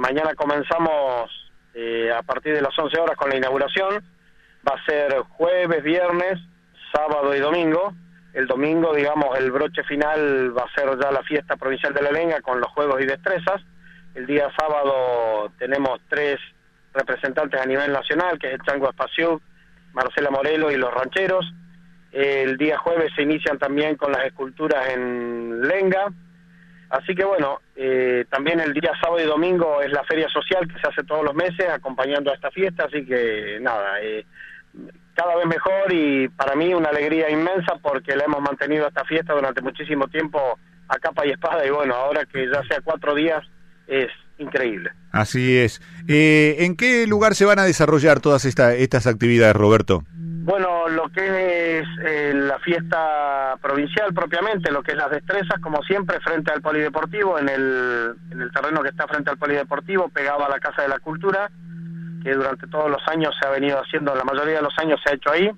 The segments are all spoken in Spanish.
mañana comenzamos a partir de las 11 horas con la inauguración. Va a ser jueves, viernes, sábado y domingo. El domingo, digamos, el broche final va a ser ya la fiesta provincial de la lenga con los juegos y destrezas. El día sábado tenemos 3 representantes a nivel nacional, que es el Chango Espaciú, Marcela Morelo y los rancheros. El día jueves se inician también con las esculturas en lenga. Así que bueno, también el día sábado y domingo es la feria social que se hace todos los meses acompañando a esta fiesta, así que nada, cada vez mejor y para mí una alegría inmensa porque la hemos mantenido esta fiesta durante muchísimo tiempo a capa y espada y bueno, ahora que ya sea 4 días es increíble. Así es. ¿En qué lugar se van a desarrollar todas estas actividades, Roberto? Bueno, lo que es la fiesta provincial propiamente, lo que es las destrezas, como siempre, frente al polideportivo, en el terreno que está frente al polideportivo, pegado a la Casa de la Cultura, que durante todos los años se ha venido haciendo, la mayoría de los años se ha hecho ahí.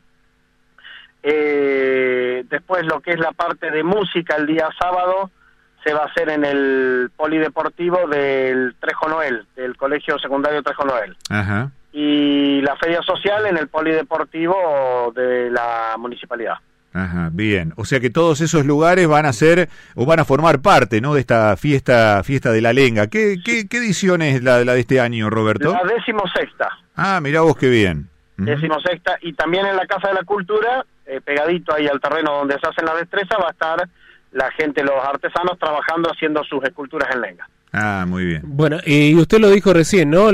Después lo que es la parte de música el día sábado, se va a hacer en el polideportivo del Trejo Noel, del Colegio Secundario Trejo Noel. Ajá. Y la feria social en el polideportivo de la municipalidad. Ajá, bien. O sea que todos esos lugares van a ser o van a formar parte, ¿no?, de esta fiesta de la lenga. ¿Qué edición es la de este año, Roberto? La 16ª. Ah, mirá vos qué bien. 16ª, y también en la Casa de la Cultura, pegadito ahí al terreno donde se hacen las destrezas, va a estar la gente, los artesanos trabajando, haciendo sus esculturas en lenga. Ah, muy bien. Bueno, y usted lo dijo recién, ¿no?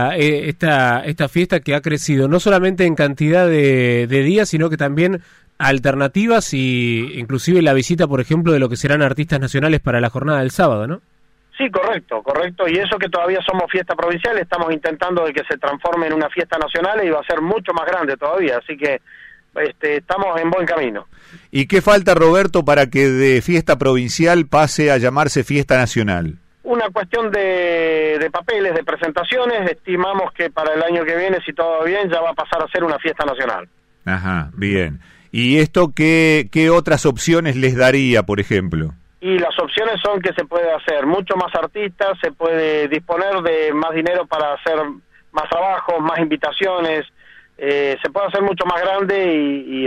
Esta fiesta que ha crecido no solamente en cantidad de días, sino que también alternativas y inclusive la visita, por ejemplo, de lo que serán artistas nacionales para la jornada del sábado, ¿no? Sí, correcto. Y eso que todavía somos fiesta provincial, estamos intentando de que se transforme en una fiesta nacional y va a ser mucho más grande todavía, así que estamos en buen camino. ¿Y qué falta, Roberto, para que de fiesta provincial pase a llamarse fiesta nacional? Una cuestión de papeles, de presentaciones. Estimamos que para el año que viene, si todo va bien, ya va a pasar a ser una fiesta nacional. Ajá, bien. ¿Y esto qué otras opciones les daría, por ejemplo? Y las opciones son que se puede hacer mucho más artistas, se puede disponer de más dinero para hacer más trabajos, más invitaciones, se puede hacer mucho más grande y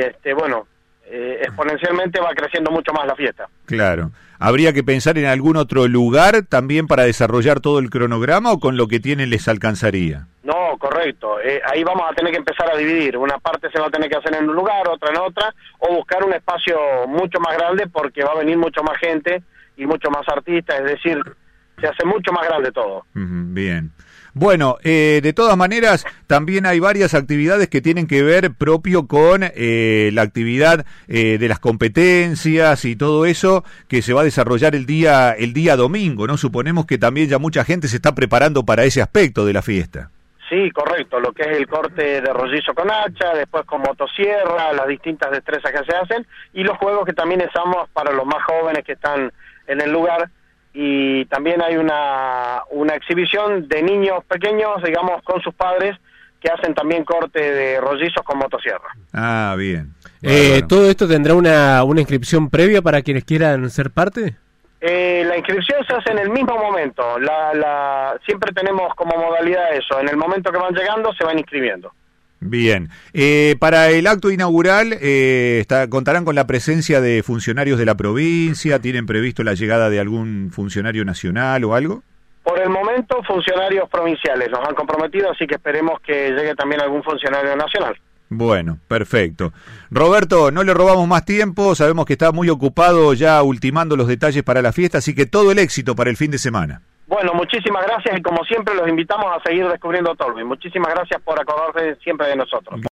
exponencialmente va creciendo mucho más la fiesta. Claro. ¿Habría que pensar en algún otro lugar también para desarrollar todo el cronograma o con lo que tienen les alcanzaría? No, correcto. Ahí vamos a tener que empezar a dividir. Una parte se va a tener que hacer en un lugar, otra en otra, o buscar un espacio mucho más grande porque va a venir mucho más gente y mucho más artistas, es decir, se hace mucho más grande todo. Bien. Bueno, de todas maneras, también hay varias actividades que tienen que ver propio con la actividad de las competencias y todo eso que se va a desarrollar el día domingo, ¿no? Suponemos que también ya mucha gente se está preparando para ese aspecto de la fiesta. Sí, correcto, lo que es el corte de rollizo con hacha, después con motosierra, las distintas destrezas que se hacen y los juegos que también usamos para los más jóvenes que están en el lugar. Y también hay una exhibición de niños pequeños, digamos, con sus padres, que hacen también corte de rollizos con motosierra. Ah, bien. ¿Todo esto tendrá una inscripción previa para quienes quieran ser parte? La inscripción se hace en el mismo momento. Siempre tenemos como modalidad eso. En el momento que van llegando, se van inscribiendo. Bien. Para el acto inaugural, ¿contarán con la presencia de funcionarios de la provincia? ¿Tienen previsto la llegada de algún funcionario nacional o algo? Por el momento, funcionarios provinciales nos han comprometido, así que esperemos que llegue también algún funcionario nacional. Bueno, perfecto. Roberto, no le robamos más tiempo, sabemos que está muy ocupado ya ultimando los detalles para la fiesta, así que todo el éxito para el fin de semana. Bueno, muchísimas gracias y como siempre los invitamos a seguir descubriendo Tolwyn. Muchísimas gracias por acordarse siempre de nosotros.